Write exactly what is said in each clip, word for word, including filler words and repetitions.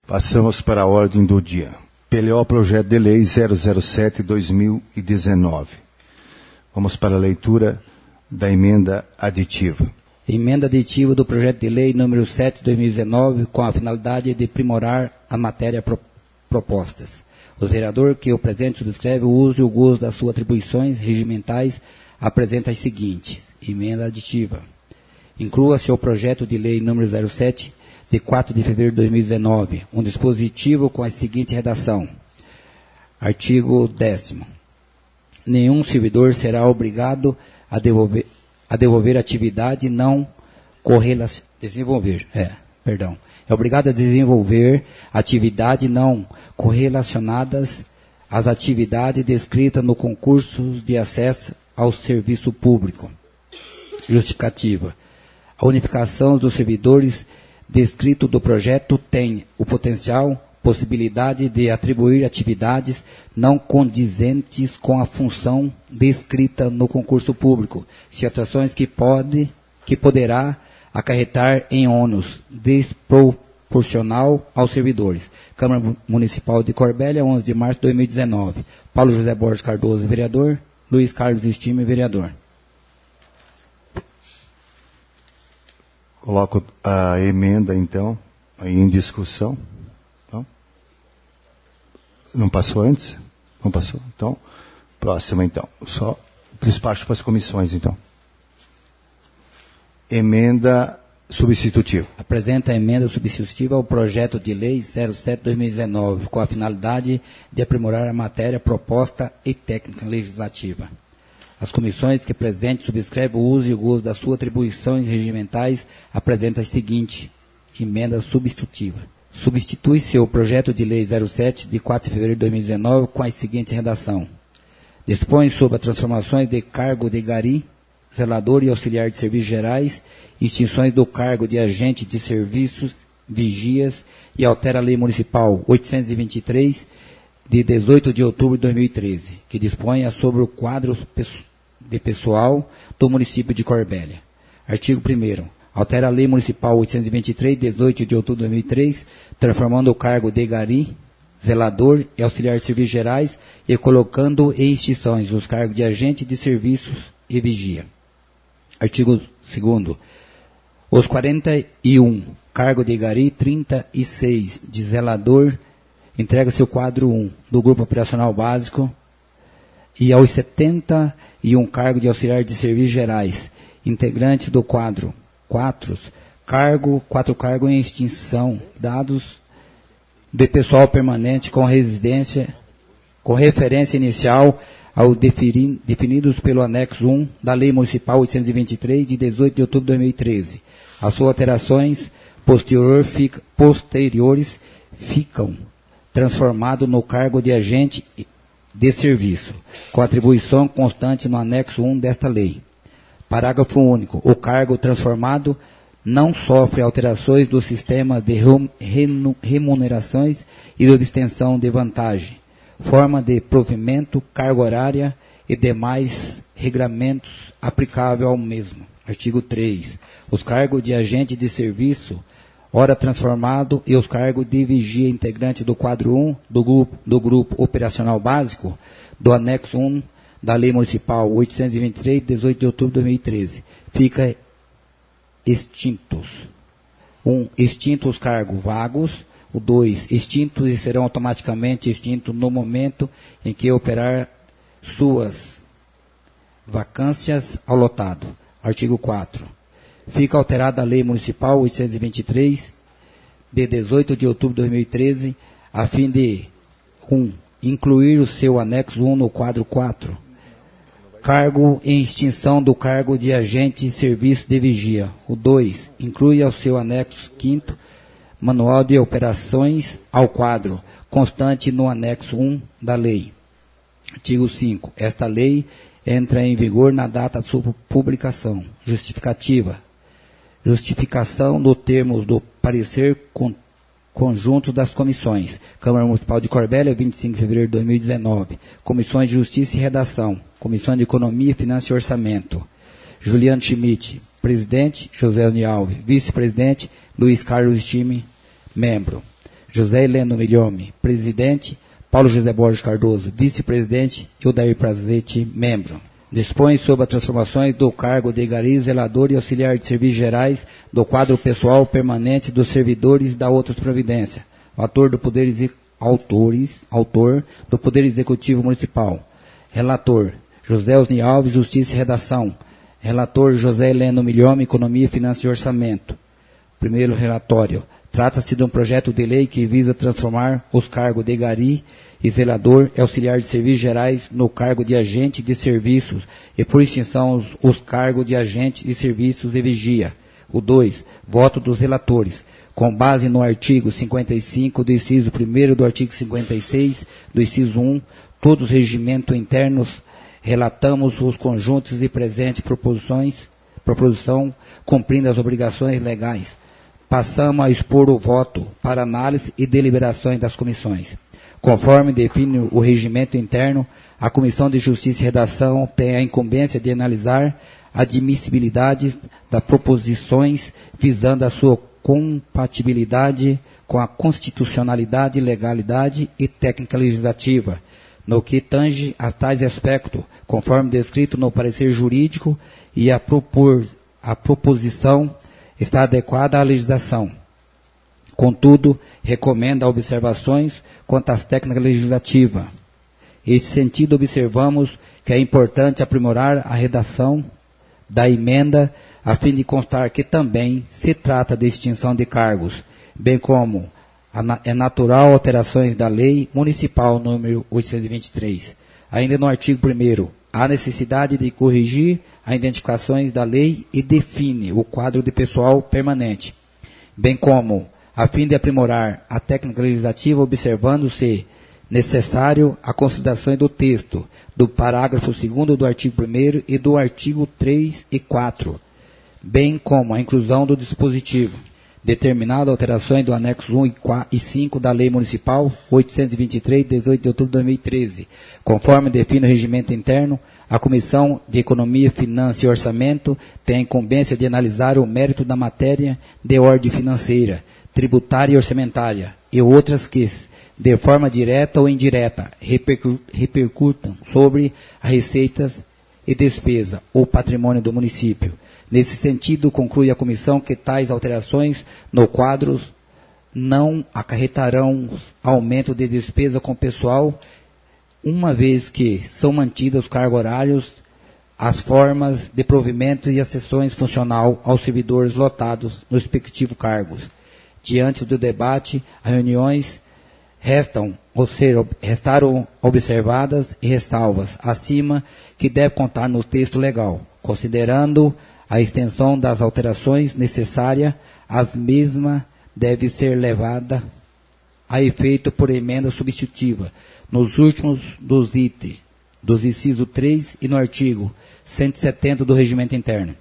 Passamos para a ordem do dia. P L O Projeto de Lei zero zero sete barra dois mil e dezenove. Vamos para a leitura da emenda aditiva. Emenda aditiva do projeto de lei número sete de dois mil e dezenove, com a finalidade de aprimorar a matéria pro, propostas. O vereador que o presente subscreve o uso e o gozo das suas atribuições regimentais apresenta as seguintes. Emenda aditiva. Inclua-se ao projeto de lei número zero sete, de quatro de fevereiro de dois mil e dezenove, um dispositivo com a seguinte redação. Artigo décimo. Nenhum servidor será obrigado a devolver, a devolver atividade não correlacionada. Desenvolver, é, perdão. É obrigado a desenvolver atividade não correlacionadas às atividades descritas no concurso de acesso ao serviço público. Justificativa. A unificação dos servidores descrito do projeto tem o potencial, possibilidade de atribuir atividades não condizentes com a função descrita no concurso público, situações que pode, que poderá acarretar em ônus desproporcional aos servidores. Câmara Municipal de Corbélia, onze de março de dois mil e dezenove. Paulo José Borges Cardoso, vereador. Luiz Carlos Estime, vereador. Coloco a emenda, então, aí em discussão. Não, não passou antes? Não passou? Então, próxima, então. Só despacho para as comissões, então. Emenda substitutiva. Apresenta a emenda substitutiva ao projeto de lei zero sete barra dois mil e dezenove, com a finalidade de aprimorar a matéria proposta e técnica legislativa. As comissões que presente subscrevem o uso e o gozo das suas atribuições regimentais apresentam a seguinte emenda substitutiva. Substitui-se o projeto de lei zero sete, de quatro de fevereiro de dois mil e dezenove, com a seguinte redação. Dispõe sobre as transformações de cargo de gari, zelador e auxiliar de serviços gerais, extinções do cargo de agente de serviços, vigias, e altera a Lei Municipal oitocentos e vinte e três, de dezoito de outubro de dois mil e treze, que dispõe sobre o quadro de pessoal do município de Corbélia. Artigo primeiro. Altera a Lei Municipal oitocentos e vinte e três, de dezoito de outubro de dois mil e três, transformando o cargo de gari, zelador e auxiliar de serviços gerais e colocando em extinções os cargos de agente de serviços e vigia. Artigo segundo. Os quarenta e um cargo de gari, trinta e seis de zelador, entrega-se o quadro um do Grupo Operacional Básico e aos setenta e um cargo de auxiliar de serviços gerais, integrante do quadro quatro, cargo, quatro cargos em extinção, dados de pessoal permanente com residência, com referência inicial ao defini, definidos pelo anexo um da Lei Municipal oitocentos e vinte e três, de dezoito de outubro de dois mil e treze. As suas alterações posterior, fica, posteriores ficam transformado no cargo de agente de serviço, com atribuição constante no anexo um desta lei. Parágrafo único. O cargo transformado não sofre alterações do sistema de remunerações e de obtenção de vantagem, forma de provimento, carga horária e demais regramentos aplicáveis ao mesmo. Artigo três. Os cargos de agente de serviço, ora transformado, e os cargos de vigia integrante do quadro um do grupo, do grupo operacional básico do anexo um da Lei Municipal oitocentos e vinte e três, de dezoito de outubro de dois mil e treze, fica extintos. um. Extintos os cargos vagos. O dois. Extintos e serão automaticamente extintos no momento em que operar suas vacâncias ao lotado. Artigo quatro. Fica alterada a Lei Municipal oitocentos e vinte e três, de dezoito de outubro de dois mil e treze, a fim de um. Incluir o seu anexo um no quadro quatro. Cargo em extinção do cargo de agente de serviço de vigia. O dois. Inclui ao seu anexo quinto manual de operações ao quadro, constante no anexo um da lei. Artigo cinco. Esta lei entra em vigor na data de sua publicação. Justificativa. Justificação do termos do parecer con, conjunto das comissões. Câmara Municipal de Corbélia, vinte e cinco de fevereiro de dois mil e dezenove. Comissões de Justiça e Redação. Comissão de Economia, Finanças e Orçamento. Juliano Schmidt, presidente. José Alves, vice-presidente. Luiz Carlos Estime, membro. José Heleno Milhome, presidente. Paulo José Borges Cardoso, vice-presidente. E Odair Prazete, membro. Dispõe sobre as transformações do cargo de gari, zelador e auxiliar de serviços gerais do quadro pessoal permanente dos servidores da outras providências. O ator do Poder Executivo. Autores, autor do Poder Executivo Municipal. Relator, José Osni Alves, Justiça e Redação. Relator, José Heleno Milhome, Economia, Finanças e Orçamento. Primeiro relatório. Trata-se de um projeto de lei que visa transformar os cargos de gari e zelador e auxiliar de serviços gerais no cargo de agente de serviços e, por extinção, os, os cargos de agente de serviços e vigia. O dois. Voto dos relatores. Com base no artigo cinquenta e cinco, do inciso primeiro do artigo cinquenta e seis, do inciso um, todos os regimentos internos, relatamos os conjuntos e presentes proposições, proposição, cumprindo as obrigações legais. Passamos a expor o voto para análise e deliberações das comissões. Conforme define o regimento interno, a Comissão de Justiça e Redação tem a incumbência de analisar a admissibilidade das proposições visando a sua compatibilidade com a constitucionalidade, legalidade e técnica legislativa, no que tange a tais aspectos, conforme descrito no parecer jurídico, e a, propor, a proposição está adequada à legislação. Contudo, recomenda observações quanto às técnicas legislativas. Nesse sentido, observamos que é importante aprimorar a redação da emenda a fim de constar que também se trata de extinção de cargos, bem como é natural alterações da Lei Municipal número oitocentos e vinte e três. Ainda no artigo primeiro, há necessidade de corrigir as identificações da lei e define o quadro de pessoal permanente, bem como, a fim de aprimorar a técnica legislativa, observando-se necessário a consideração do texto do parágrafo segundo do artigo primeiro e do artigo três e quatro, bem como a inclusão do dispositivo, determinado alterações do anexo um e cinco da Lei Municipal oitocentos e vinte e três, dezoito de outubro de dois mil e treze. Conforme define o regimento interno, a Comissão de Economia, Finanças e Orçamento tem a incumbência de analisar o mérito da matéria de ordem financeira, tributária e orçamentária, e outras que, de forma direta ou indireta, repercu- repercutam sobre as receitas e despesa ou patrimônio do município. Nesse sentido, conclui a comissão que tais alterações no quadro não acarretarão aumento de despesa com pessoal, uma vez que são mantidos os cargos horários, as formas de provimento e as sessões funcional aos servidores lotados nos respectivos cargos. Diante do debate, as reuniões restam, ou seja, restaram observadas e ressalvas acima que deve contar no texto legal, considerando a extensão das alterações necessárias, as mesmas devem ser levadas a efeito por emenda substitutiva, nos últimos dos itens, dos inciso três e no artigo cento e setenta do Regimento Interno.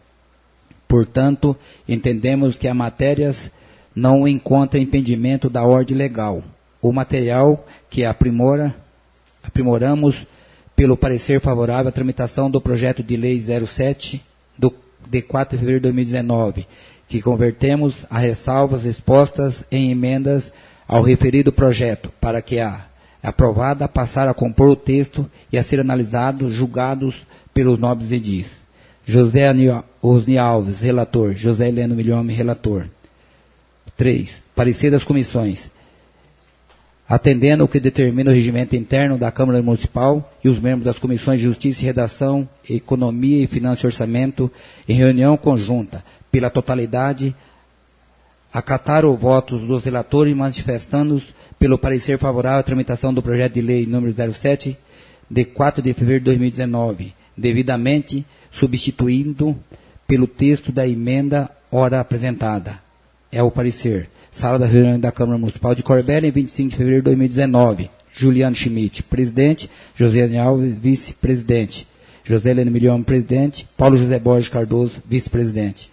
Portanto, entendemos que a matérias não encontra impedimento da ordem legal. O material que aprimora, aprimoramos pelo parecer favorável à tramitação do projeto de lei zero sete do de quatro de fevereiro de dois mil e dezenove, que convertemos as ressalvas expostas em emendas ao referido projeto, para que a aprovada passar a compor o texto e a ser analisado, julgados pelos nobres edis. José Osni Alves, relator. José Heleno Milhome, relator. três. Parecer das comissões. Atendendo o que determina o regimento interno da Câmara Municipal e os membros das comissões de Justiça e Redação, Economia e Finanças e Orçamento, em reunião conjunta, pela totalidade, acataram o voto dos relatores, manifestando-os pelo parecer favorável à tramitação do projeto de lei número zero sete, de quatro de fevereiro de dois mil e dezenove, devidamente substituindo pelo texto da emenda ora apresentada. É o parecer. Sala da reunião da Câmara Municipal de Corbélia, em vinte e cinco de fevereiro de dois mil e dezenove. Juliano Schmidt, presidente. José Osni Alves, vice-presidente. José Heleno Milhome, presidente. Paulo José Borges Cardoso, vice-presidente.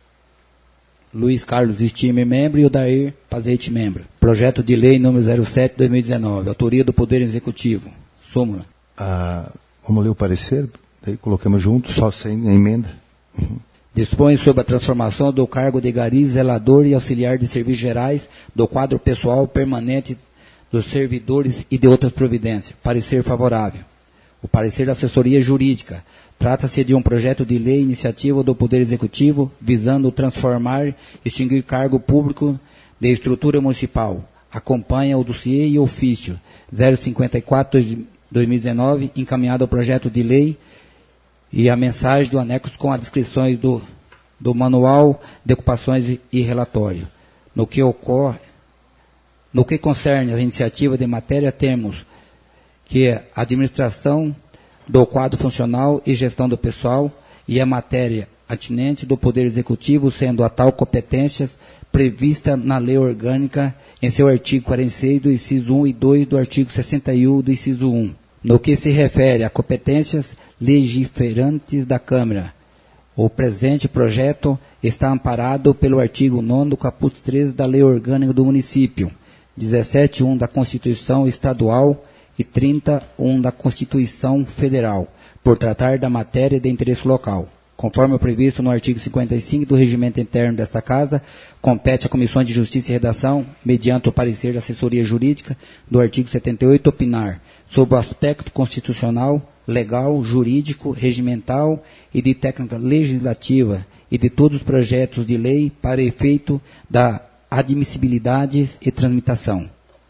Luiz Carlos Stime, membro. E Odair Prazete, membro. Projeto de lei número zero sete de dois mil e dezenove. Autoria do Poder Executivo. Súmula. Ah, vamos ler o parecer? Daí colocamos junto, só sem a emenda. Uhum. Dispõe sobre a transformação do cargo de gari, zelador e auxiliar de serviços gerais do quadro pessoal permanente dos servidores e de outras providências. Parecer favorável. O parecer da assessoria jurídica. Trata-se de um projeto de lei iniciativa do Poder Executivo visando transformar e extinguir cargo público de estrutura municipal. Acompanha o dossiê e ofício zero cinquenta e quatro barra dois mil e dezenove, encaminhado ao projeto de lei e a mensagem do anexo com as descrições do, do manual de ocupações e relatório. No que ocorre, no que concerne a iniciativa de matéria, temos que a administração do quadro funcional e gestão do pessoal e a matéria atinente do Poder Executivo, sendo a tal competência prevista na Lei Orgânica em seu artigo quarenta e seis do inciso um e dois do artigo sessenta e um do inciso um. No que se refere a competências legiferantes da Câmara, o presente projeto está amparado pelo artigo nono do caput treze da Lei Orgânica do Município, dezessete ponto um da Constituição Estadual e trinta ponto um da Constituição Federal, por tratar da matéria de interesse local. Conforme o previsto no artigo cinquenta e cinco do Regimento Interno desta Casa, compete à Comissão de Justiça e Redação, mediante o parecer da assessoria jurídica do artigo setenta e oito, opinar sobre o aspecto constitucional, legal, jurídico, regimental e de técnica legislativa e de todos os projetos de lei para efeito da admissibilidade e tramitação.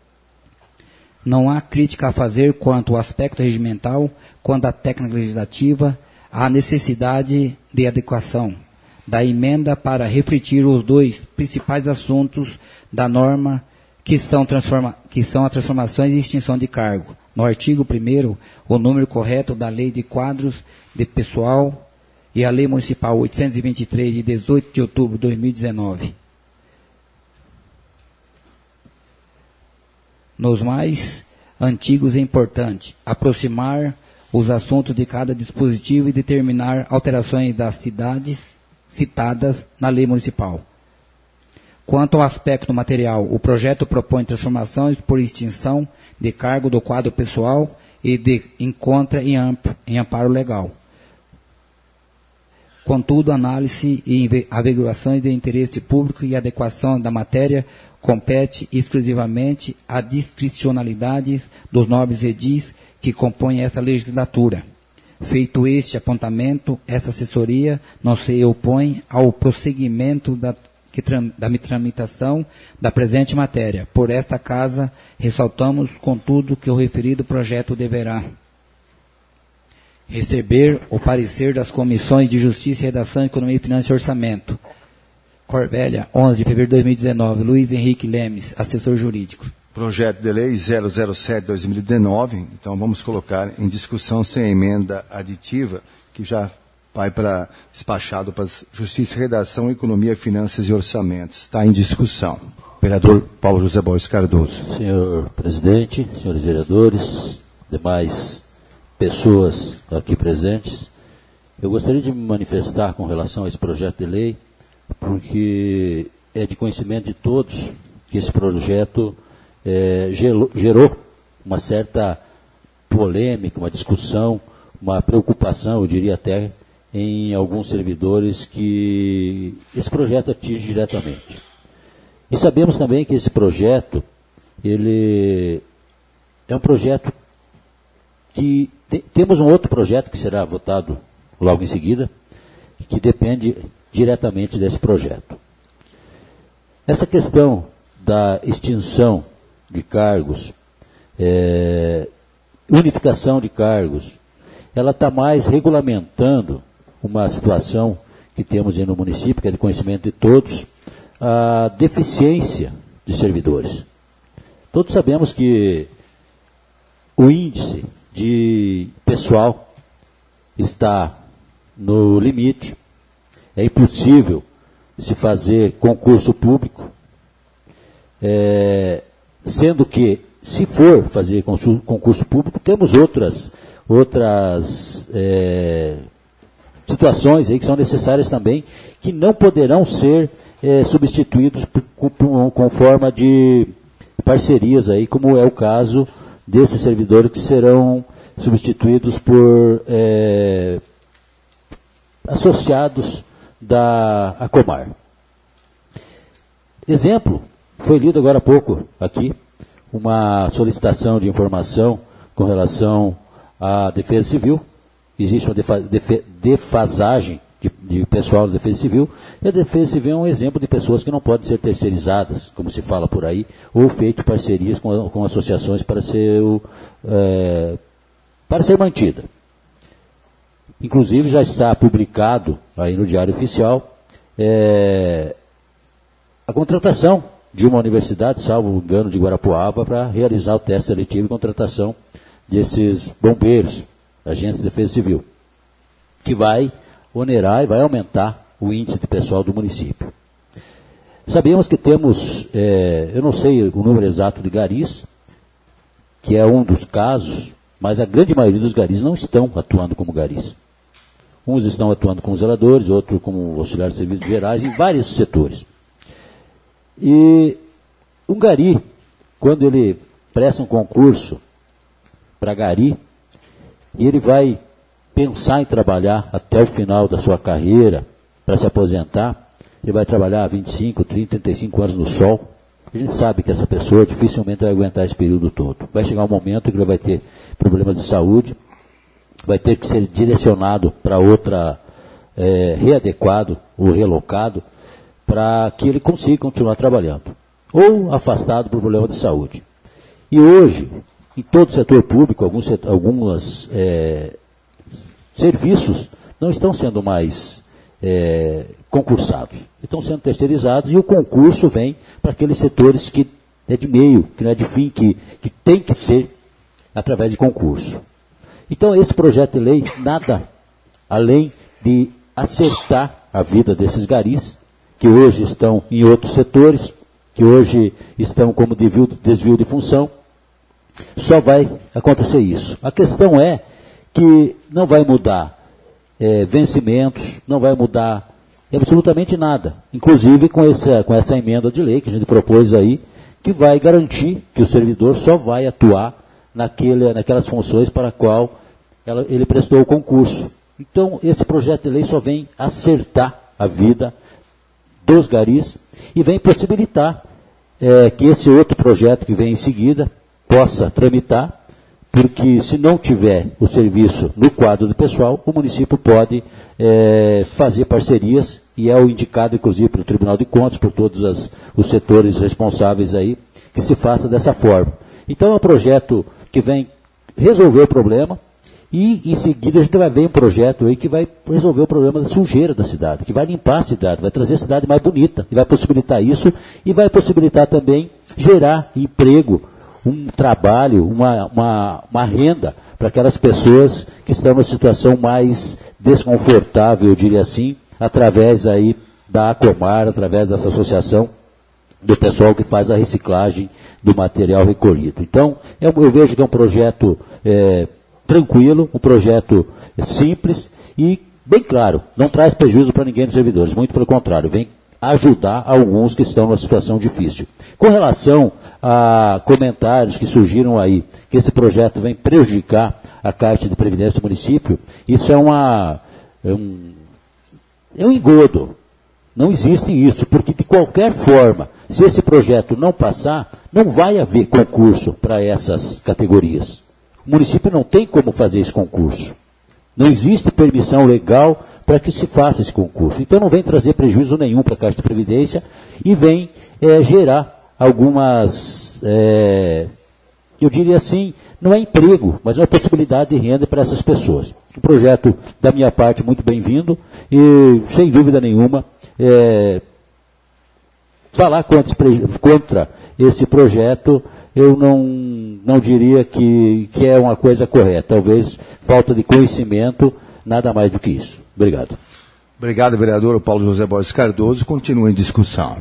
Não há crítica a fazer quanto ao aspecto regimental, quanto à técnica legislativa, à necessidade de adequação da emenda para refletir os dois principais assuntos da norma que são, transforma, que são as transformações e extinção de cargo. No artigo primeiro, o número correto da Lei de Quadros de Pessoal e a Lei Municipal oitocentos e vinte e três, de dezoito de outubro de dois mil e dezenove. Nos mais antigos é importante aproximar os assuntos de cada dispositivo e determinar alterações das cidades citadas na Lei Municipal. Quanto ao aspecto material, o projeto propõe transformações por extinção de cargo do quadro pessoal e de encontra em, amplo, em amparo legal. Contudo, análise e averiguações de interesse público e adequação da matéria compete exclusivamente à discricionalidade dos nobres edis que compõem esta legislatura. Feito este apontamento, essa assessoria não se opõe ao prosseguimento da Que tram, da tramitação da presente matéria. Por esta casa, ressaltamos, contudo, que o referido projeto deverá receber o parecer das Comissões de Justiça, Redação, Economia, Finanças e Orçamento. Corvélia, onze de fevereiro de dois mil e dezenove. Luiz Henrique Lemes, assessor jurídico. Projeto de lei zero zero sete barra dois mil e dezenove. Então, vamos colocar em discussão sem emenda aditiva, que já vai para despachado para Justiça, Redação, Economia, Finanças e Orçamentos. Está em discussão. Vereador Paulo José Borges Cardoso. Senhor presidente, senhores vereadores, demais pessoas aqui presentes, eu gostaria de me manifestar com relação a esse projeto de lei, porque é de conhecimento de todos que esse projeto é, gerou, gerou uma certa polêmica, uma discussão, uma preocupação, eu diria até, em alguns servidores que esse projeto atinge diretamente. E sabemos também que esse projeto, ele é um projeto que te, temos um outro projeto que será votado logo em seguida, que depende diretamente desse projeto. Essa questão da extinção de cargos, é, unificação de cargos, ela está mais regulamentando uma situação que temos aí no município, que é de conhecimento de todos, a deficiência de servidores. Todos sabemos que o índice de pessoal está no limite, é impossível se fazer concurso público, é, sendo que, se for fazer concurso público, temos outras, outras é, situações aí que são necessárias também, que não poderão ser é, substituídos por, com, com forma de parcerias aí, como é o caso desses servidores que serão substituídos por é, associados da Acomar. Exemplo, foi lido agora há pouco aqui, uma solicitação de informação com relação à Defesa Civil. Existe uma defa defa defasagem de, de pessoal da Defesa Civil, e a Defesa Civil é um exemplo de pessoas que não podem ser terceirizadas, como se fala por aí, ou feito parcerias com, com associações para ser, o, é, para ser mantida. Inclusive já está publicado aí no Diário Oficial é, a contratação de uma universidade, salvo engano, de Guarapuava, para realizar o teste seletivo e contratação desses bombeiros, agentes de defesa civil, que vai onerar e vai aumentar o índice de pessoal do município. Sabemos que temos, é, eu não sei o número exato de garis, que é um dos casos, mas a grande maioria dos garis não estão atuando como garis. Uns estão atuando como zeladores, outros como auxiliares de serviços gerais, em vários setores. E um gari, quando ele presta um concurso para gari, e ele vai pensar em trabalhar até o final da sua carreira, para se aposentar, ele vai trabalhar vinte e cinco, trinta, trinta e cinco anos no sol. A gente sabe que essa pessoa dificilmente vai aguentar esse período todo. Vai chegar um momento que ele vai ter problemas de saúde, vai ter que ser direcionado para outra, é, readequado ou relocado, para que ele consiga continuar trabalhando, ou afastado por problema de saúde. E hoje, em todo o setor público, alguns, alguns é, serviços não estão sendo mais é, concursados, estão sendo terceirizados, e o concurso vem para aqueles setores que é de meio, que não é de fim, que, que tem que ser através de concurso. Então, esse projeto de lei, nada além de acertar a vida desses garis, que hoje estão em outros setores, que hoje estão como desvio, desvio de função, só vai acontecer isso. A questão é que não vai mudar é, vencimentos, não vai mudar absolutamente nada, inclusive com essa, com essa emenda de lei que a gente propôs aí, que vai garantir que o servidor só vai atuar naquele, naquelas funções para a qual ela, ele prestou o concurso. Então, esse projeto de lei só vem acertar a vida dos garis e vem possibilitar é, que esse outro projeto que vem em seguida possa tramitar, porque se não tiver o serviço no quadro do pessoal, o município pode é, fazer parcerias, e é o indicado, inclusive, pelo Tribunal de Contas, por todos as, os setores responsáveis aí, que se faça dessa forma. Então é um projeto que vem resolver o problema, e em seguida a gente vai ver um projeto aí que vai resolver o problema da sujeira da cidade, que vai limpar a cidade, vai trazer a cidade mais bonita, e vai possibilitar isso, e vai possibilitar também gerar emprego, um trabalho, uma, uma, uma renda para aquelas pessoas que estão numa situação mais desconfortável, eu diria assim, através aí da Acomar, através dessa associação do pessoal que faz a reciclagem do material recolhido. Então, eu, eu vejo que é um projeto é, tranquilo, um projeto simples e, bem claro, não traz prejuízo para ninguém dos servidores, muito pelo contrário, vem ajudar alguns que estão numa situação difícil. Com relação a comentários que surgiram aí, que esse projeto vem prejudicar a Caixa de Previdência do município, isso é, uma, é, um, é um engodo. Não existe isso, porque de qualquer forma, se esse projeto não passar, não vai haver concurso para essas categorias. O município não tem como fazer esse concurso. Não existe permissão legal para que se faça esse concurso. Então não vem trazer prejuízo nenhum para a Caixa de Previdência e vem é, gerar algumas, é, eu diria assim, não é emprego, mas uma possibilidade de renda para essas pessoas. Um projeto, da minha parte, muito bem-vindo e, sem dúvida nenhuma, é, falar contra esse projeto, eu não, não diria que, que é uma coisa correta. Talvez falta de conhecimento, nada mais do que isso. Obrigado. Obrigado, vereador Paulo José Borges Cardoso. Continua em discussão.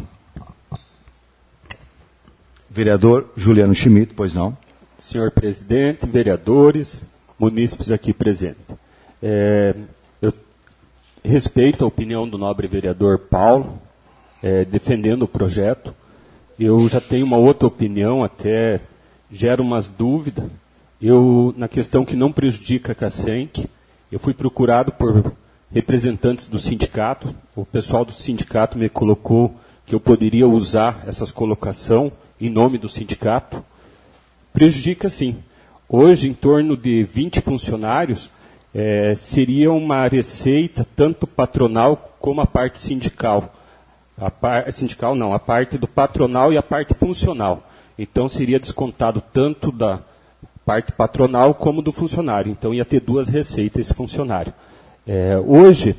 Vereador Juliano Schmidt, pois não? Senhor presidente, vereadores, munícipes aqui presentes. É, eu respeito a opinião do nobre vereador Paulo, é, defendendo o projeto. Eu já tenho uma outra opinião, até gera umas dúvidas. Eu, na questão que não prejudica a Casenc, eu fui procurado por representantes do sindicato. O pessoal do sindicato me colocou que eu poderia usar essas colocações em nome do sindicato. Prejudica sim. Hoje, em torno de vinte funcionários, é, seria uma receita tanto patronal como a parte sindical. A par, sindical não, a parte do patronal e a parte funcional. Então, seria descontado tanto da parte patronal como do funcionário. Então, ia ter duas receitas esse funcionário. É, hoje,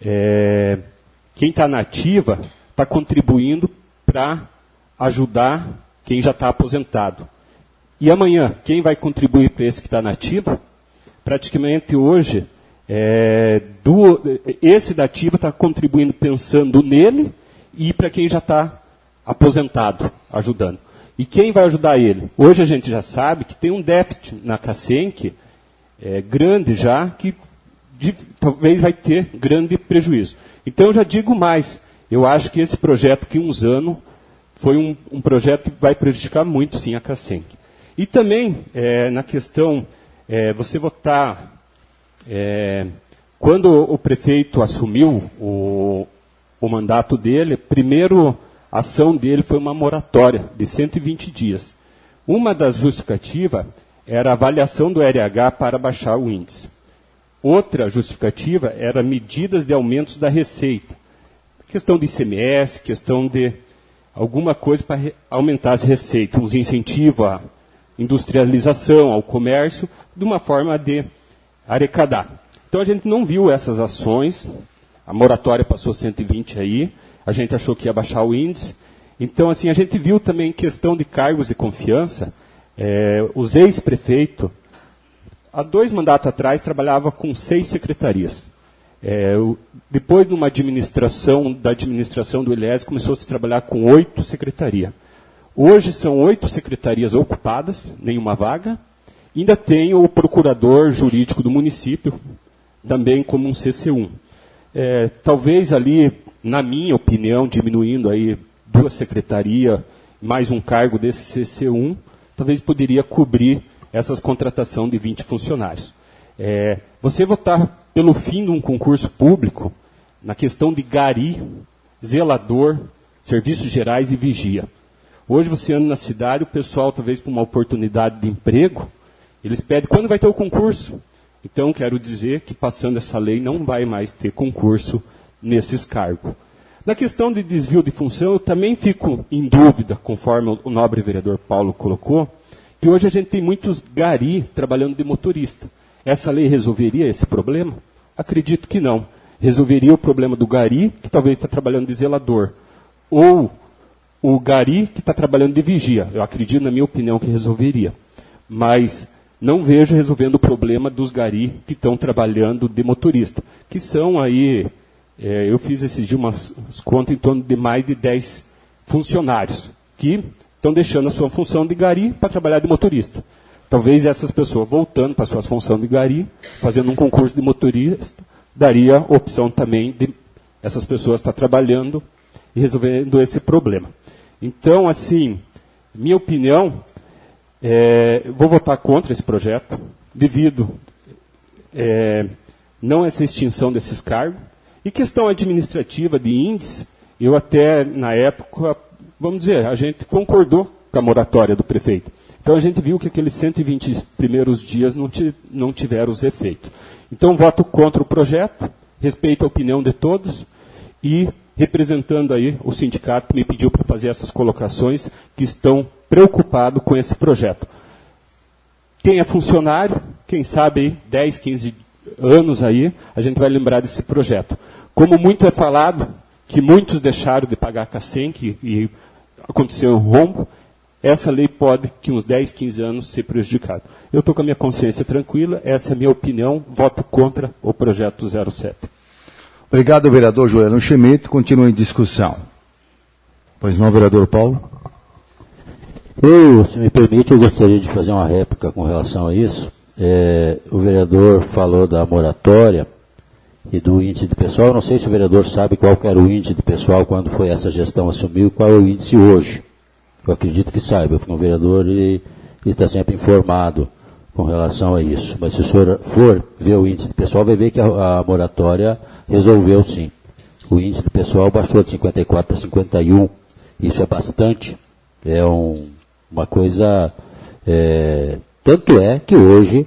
é, quem está na ativa está contribuindo para ajudar quem já está aposentado. E amanhã, quem vai contribuir para esse que está na ativa? Praticamente hoje, é, do, esse da ativa está contribuindo pensando nele e para quem já está aposentado, ajudando. E quem vai ajudar ele? Hoje a gente já sabe que tem um déficit na Casenc é, grande já, que de, talvez vai ter grande prejuízo. Então eu já digo mais, eu acho que esse projeto que uns anos foi um, um projeto que vai prejudicar muito sim a Casenc. E também é, na questão, é, você votar, é, quando o prefeito assumiu o, o mandato dele, primeiro a ação dele foi uma moratória de cento e vinte dias. Uma das justificativas era a avaliação do R H para baixar o índice. Outra justificativa era medidas de aumentos da receita. Questão de I C M S, questão de alguma coisa para aumentar as receitas, os incentivos à industrialização, ao comércio, de uma forma de arrecadar. Então a gente não viu essas ações, a moratória passou cento e vinte aí, a gente achou que ia baixar o índice. Então, assim, a gente viu também questão de cargos de confiança. É, os ex-prefeitos, há dois mandatos atrás, trabalhava com seis secretarias. É, o, depois de uma administração, da administração do Eliés, começou a se trabalhar com oito secretarias. Hoje são oito secretarias ocupadas, nenhuma vaga. Ainda tem o procurador jurídico do município, também como um C C um. É, talvez ali, na minha opinião, diminuindo aí duas secretarias, mais um cargo desse C C um, talvez poderia cobrir essas contratações de vinte funcionários. É, você votar pelo fim de um concurso público, na questão de gari, zelador, serviços gerais e vigia. Hoje você anda na cidade, o pessoal, talvez por uma oportunidade de emprego, eles pedem quando vai ter o concurso. Então, quero dizer que, passando essa lei, não vai mais ter concurso nesses cargos. Na questão de desvio de função, eu também fico em dúvida, conforme o nobre vereador Paulo colocou, que hoje a gente tem muitos gari trabalhando de motorista. Essa lei resolveria esse problema? Acredito que não. Resolveria o problema do gari, que talvez está trabalhando de zelador, ou o gari que está trabalhando de vigia. Eu acredito, na minha opinião, que resolveria. Mas não vejo resolvendo o problema dos gari que estão trabalhando de motorista, que são aí, é, eu fiz esses dias umas contas em torno de mais de dez funcionários, que estão deixando a sua função de gari para trabalhar de motorista. Talvez essas pessoas, voltando para a sua função de gari, fazendo um concurso de motorista, daria a opção também de essas pessoas estar trabalhando e resolvendo esse problema. Então, assim, minha opinião, é, vou votar contra esse projeto, devido é, não essa extinção desses cargos. E questão administrativa de índice, eu até, na época, vamos dizer, a gente concordou com a moratória do prefeito. Então, a gente viu que aqueles cento e vinte primeiros dias não, não tiveram os efeitos. Então, voto contra o projeto, respeito a opinião de todos e representando aí o sindicato que me pediu para fazer essas colocações, que estão preocupados com esse projeto. Quem é funcionário, quem sabe aí, dez, quinze anos aí, a gente vai lembrar desse projeto. Como muito é falado, que muitos deixaram de pagar a Casenc e aconteceu um rombo, essa lei pode, que uns dez, quinze anos, ser prejudicado. Eu estou com a minha consciência tranquila, essa é a minha opinião, voto contra o projeto zero sete. Obrigado, vereador Juliano Schmidt. Continua em discussão. Pois não, vereador Paulo? Eu, se me permite, eu gostaria de fazer uma réplica com relação a isso. É, o vereador falou da moratória e do índice de pessoal. Eu não sei se o vereador sabe qual era o índice de pessoal quando foi essa gestão assumiu e qual é o índice hoje. Eu acredito que saiba, porque o vereador está sempre informado com relação a isso. Mas se o senhor for ver o índice de pessoal, vai ver que a, a moratória resolveu sim. O índice de pessoal baixou de cinquenta e quatro para cinquenta e um. Isso é bastante. É um, uma coisa... É, tanto é que hoje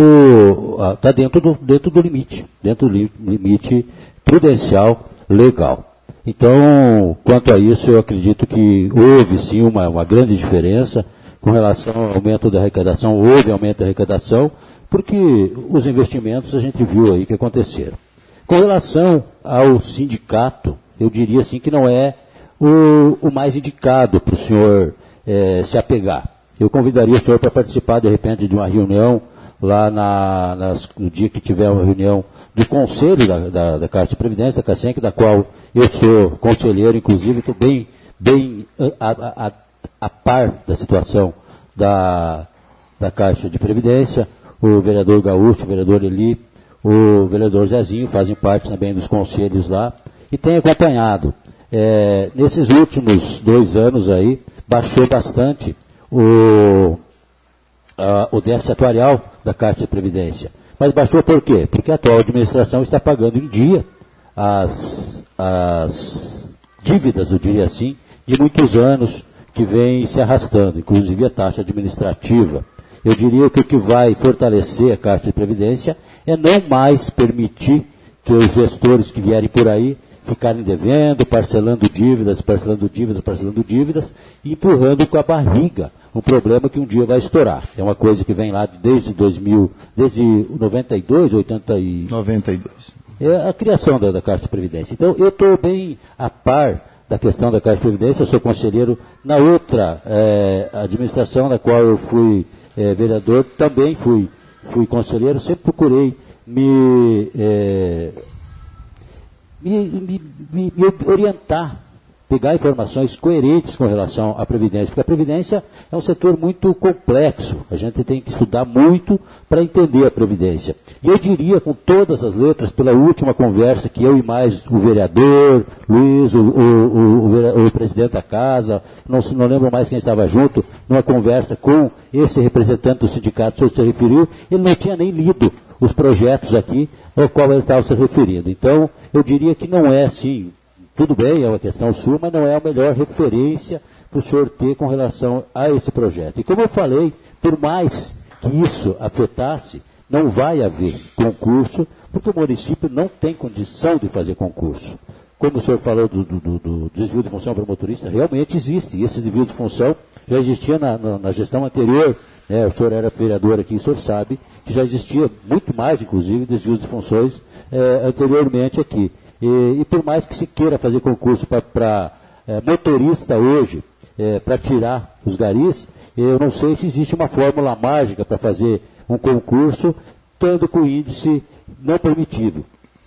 está dentro do, dentro do limite. Dentro do limite prudencial legal. Então, quanto a isso, eu acredito que houve sim uma, uma grande diferença com relação ao aumento da arrecadação. Houve aumento da arrecadação, porque os investimentos a gente viu aí que aconteceram. Com relação ao sindicato, eu diria assim que não é o, o mais indicado para o senhor é, se apegar. Eu convidaria o senhor para participar, de repente, de uma reunião lá na, nas, no dia que tiver uma reunião do Conselho da, da, da Caixa de Previdência, da CACENC, da qual eu sou conselheiro, inclusive, estou bem, bem a, a, a par da situação da, da Caixa de Previdência. O vereador Gaúcho, o vereador Eli, o vereador Zezinho fazem parte também dos conselhos lá e tem acompanhado. É, nesses últimos dois anos aí, baixou bastante o, a, o déficit atuarial da Caixa de Previdência. Mas baixou por quê? Porque a atual administração está pagando em dia as, as dívidas, eu diria assim, de muitos anos que vem se arrastando, inclusive a taxa administrativa. Eu diria que o que vai fortalecer a Caixa de Previdência é não mais permitir que os gestores que vierem por aí ficarem devendo, parcelando dívidas, parcelando dívidas, parcelando dívidas, e empurrando com a barriga um problema que um dia vai estourar. É uma coisa que vem lá desde dois mil, desde noventa e dois, oitenta e... noventa e dois. É a criação da, da Caixa de Previdência. Então, eu estou bem a par da questão da Caixa de Previdência, eu sou conselheiro na outra é, administração na qual eu fui é, vereador, também fui, fui conselheiro, sempre procurei me, é, me, me, me, me orientar, pegar informações coerentes com relação à Previdência, porque a Previdência é um setor muito complexo, a gente tem que estudar muito para entender a Previdência. E eu diria, com todas as letras, pela última conversa que eu e mais o vereador, Luiz, o, o, o, o presidente da casa, não, não lembro mais quem estava junto, numa conversa com esse representante do sindicato que o senhor se referiu, ele não tinha nem lido os projetos aqui ao qual ele estava se referindo. Então, eu diria que não é assim. Tudo bem, é uma questão sua, mas não é a melhor referência para o senhor ter com relação a esse projeto. E como eu falei, por mais que isso afetasse, não vai haver concurso, porque o município não tem condição de fazer concurso. Como o senhor falou do, do, do, do desvio de função para motorista, realmente existe. E esse desvio de função já existia na, na, na gestão anterior. Né? O senhor era vereador aqui, o senhor sabe que já existia muito mais, inclusive, desvios de funções eh, anteriormente aqui. E, e por mais que se queira fazer concurso para é, motorista hoje, é, para tirar os garis, eu não sei se existe uma fórmula mágica para fazer um concurso, estando com índice não permitido.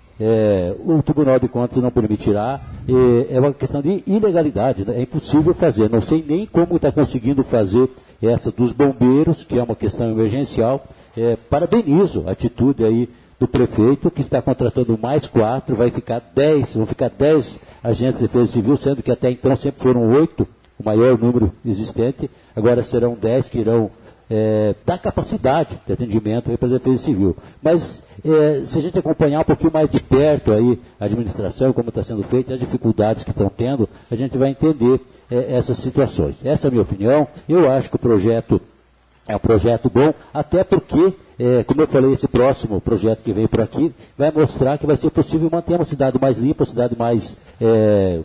É, o Tribunal de Contas não permitirá, é, é uma questão de ilegalidade, né? É impossível fazer. Não sei nem como está conseguindo fazer essa dos bombeiros, que é uma questão emergencial. É, parabenizo a atitude aí do prefeito, que está contratando mais quatro, vai ficar dez, vão ficar dez agentes de defesa civil, sendo que até então sempre foram oito, o maior número existente, agora serão dez que irão é, dar capacidade de atendimento para a defesa civil. Mas é, se a gente acompanhar um pouquinho mais de perto aí a administração, como está sendo feita, as dificuldades que estão tendo, a gente vai entender é, essas situações. Essa é a minha opinião. Eu acho que o projeto é um projeto bom, até porque, é, como eu falei, esse próximo projeto que vem por aqui vai mostrar que vai ser possível manter uma cidade mais limpa, uma cidade mais, é,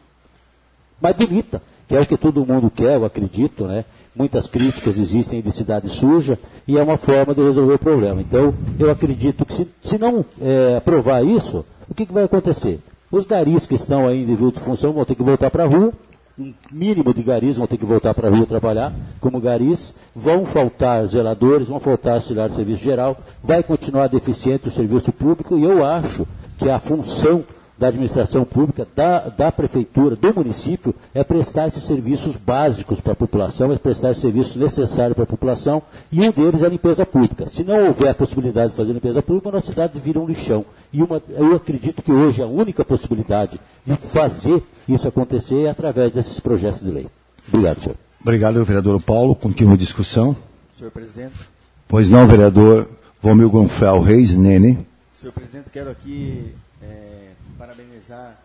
mais bonita, que é o que todo mundo quer, eu acredito, né? Muitas críticas existem de cidade suja e é uma forma de resolver o problema. Então, eu acredito que se, se não é, aprovar isso, o que, que vai acontecer? Os garis que estão aí em desvio de função vão ter que voltar para a rua, um mínimo de garis vão ter que voltar para a rua trabalhar como garis, vão faltar zeladores, vão faltar auxiliar de serviço geral, vai continuar deficiente o serviço público, e eu acho que a função da administração pública, da, da prefeitura, do município, é prestar esses serviços básicos para a população, é prestar esses serviços necessários para a população, e um deles é a limpeza pública. Se não houver a possibilidade de fazer limpeza pública, a nossa cidade vira um lixão. E uma, eu acredito que hoje a única possibilidade de fazer isso acontecer é através desses projetos de lei. Obrigado, senhor. Obrigado, vereador Paulo. Continua a discussão. Senhor presidente. Pois não, vereador Vomil Gonfral Reis, Nene. Senhor presidente, quero aqui é, parabenizar,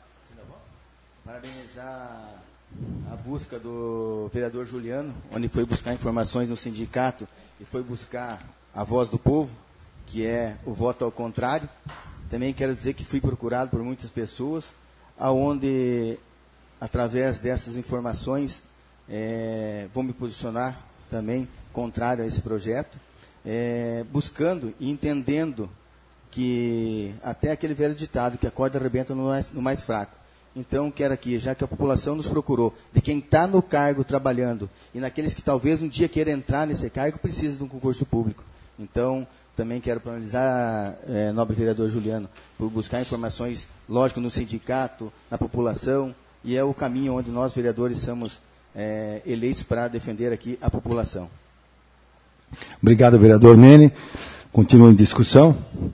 parabenizar a busca do vereador Juliano, onde foi buscar informações no sindicato e foi buscar a voz do povo, que é o voto ao contrário. Também quero dizer que fui procurado por muitas pessoas, aonde, através dessas informações, é, vou me posicionar também contrário a esse projeto, é, buscando e entendendo que até aquele velho ditado, que a corda arrebenta no mais, no mais fraco. Então, quero aqui, já que a população nos procurou, de quem está no cargo trabalhando, e naqueles que talvez um dia queiram entrar nesse cargo, precisa de um concurso público. Então, também quero parabenizar, é, nobre vereador Juliano, por buscar informações, lógico, no sindicato, na população, e é o caminho onde nós, vereadores, somos é, eleitos para defender aqui a população. Obrigado, vereador Nene. Continua em discussão.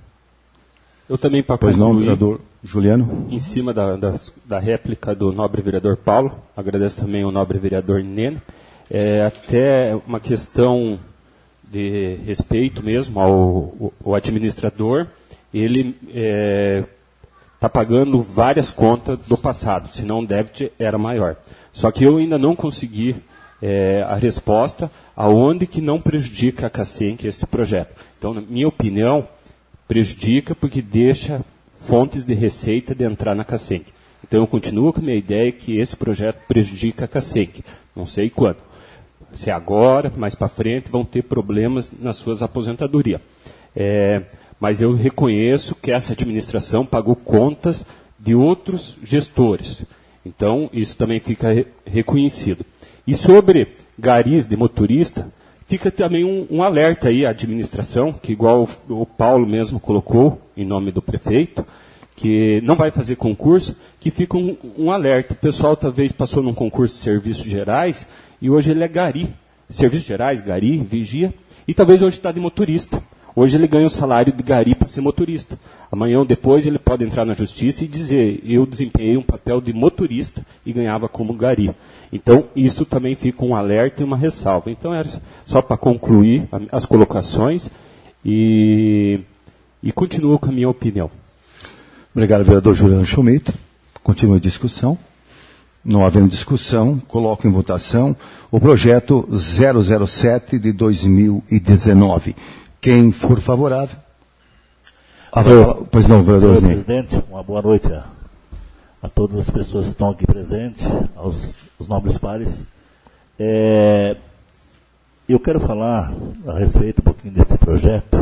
Eu também, para concluir, concluir, não, vereador Juliano. Em cima da, da, da réplica do nobre vereador Paulo, agradeço também ao nobre vereador Nene, é, até uma questão de respeito mesmo ao, ao administrador, ele está é, pagando várias contas do passado, senão o déficit era maior. Só que eu ainda não consegui é, a resposta aonde que não prejudica a Cacem, que é este projeto. Então, na minha opinião, prejudica porque deixa fontes de receita de entrar na Cacem. Então, eu continuo com a minha ideia que esse projeto prejudica a Cacem. Não sei quando. Se agora, mais para frente, vão ter problemas nas suas aposentadorias. É, mas eu reconheço que essa administração pagou contas de outros gestores. Então, isso também fica re- reconhecido. E sobre garis de motorista, fica também um, um alerta aí à administração, que igual o, o Paulo mesmo colocou, em nome do prefeito, que não vai fazer concurso, que fica um, um alerta. O pessoal talvez passou num concurso de serviços gerais, e hoje ele é gari. Serviços gerais, gari, vigia, e talvez hoje está de motorista. Hoje ele ganha o salário de gari para ser motorista. Amanhã ou depois ele pode entrar na justiça e dizer, eu desempenhei um papel de motorista e ganhava como gari. Então, isso também fica um alerta e uma ressalva. Então, era só para concluir as colocações e, e continuo com a minha opinião. Obrigado, vereador Juliano Schmidt. Continua a discussão. Não havendo discussão, coloco em votação o projeto zero zero sete de dois mil e dezenove. Quem for favorável. Ah, senhor, pois não, vereador. Senhor presidente, uma boa noite a, a todas as pessoas que estão aqui presentes, aos, aos nobres pares. É, eu quero falar a respeito um pouquinho desse projeto.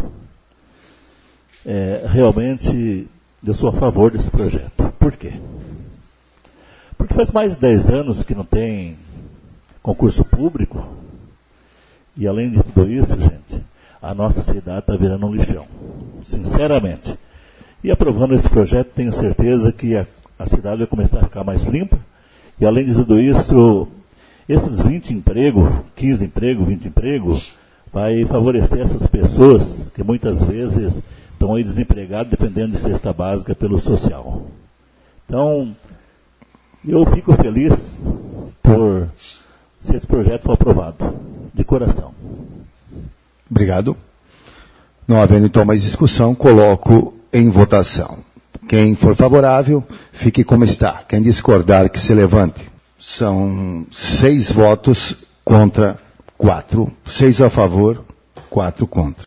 É, realmente, eu sou a favor desse projeto. Por quê? Porque faz mais de dez anos que não tem concurso público, e além de tudo isso, gente, a nossa cidade está virando um lixão, sinceramente. E aprovando esse projeto, tenho certeza que a, a cidade vai começar a ficar mais limpa, e além de tudo isso, esses vinte empregos, quinze empregos, vinte empregos, vai favorecer essas pessoas que muitas vezes estão aí desempregadas, dependendo de cesta básica pelo social. Então, eu fico feliz por se esse projeto for aprovado, de coração. Obrigado. Não havendo então mais discussão, coloco em votação. Quem for favorável, fique como está. Quem discordar, que se levante. São seis votos contra quatro. Seis a favor, quatro contra.